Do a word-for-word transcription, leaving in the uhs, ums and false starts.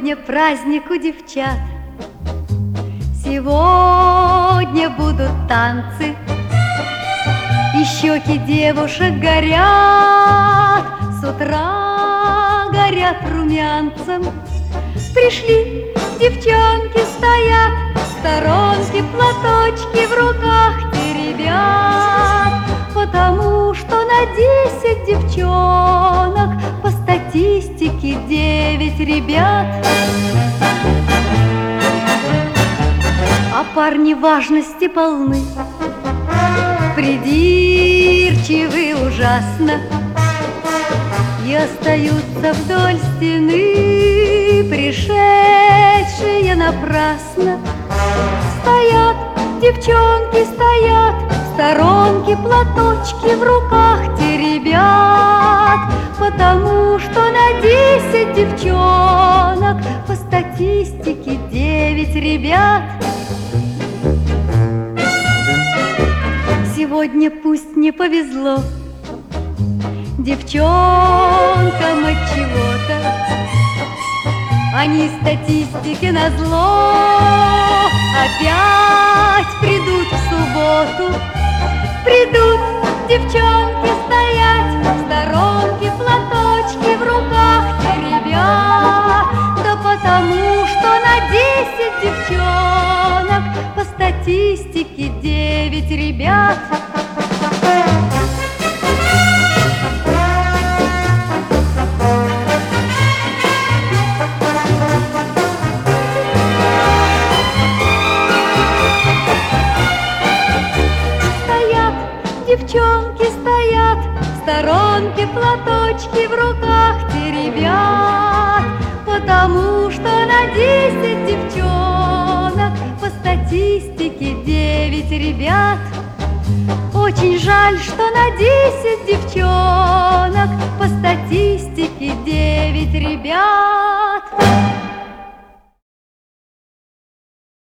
Сегодня праздник у девчат, сегодня будут танцы, и щеки девушек горят, с утра горят румянцем. Пришли девчонки, стоят в сторонке, платочки в руках теребят, потому что на десять девчонок по статистике девять ребят. А парни важности полны, придирчивы ужасно, и остаются вдоль стены, пришедшие напрасно. Стоят девчонки, стоят в сторонке, платочки в руках теребят, потому что на десять девчонок по статистике девять ребят. Сегодня пусть не повезло девчонкам от чего-то, они статистике назло опять придут в субботу. Придут девчонки стоять в сторонке, платочки в руках теребят, да потому что на десять девчонок по статистике девять ребят. Девчонки стоят в сторонке, платочки в руках теребят, потому что на десять девчонок по статистике девять ребят. Очень жаль, что на десять девчонок по статистике девять ребят.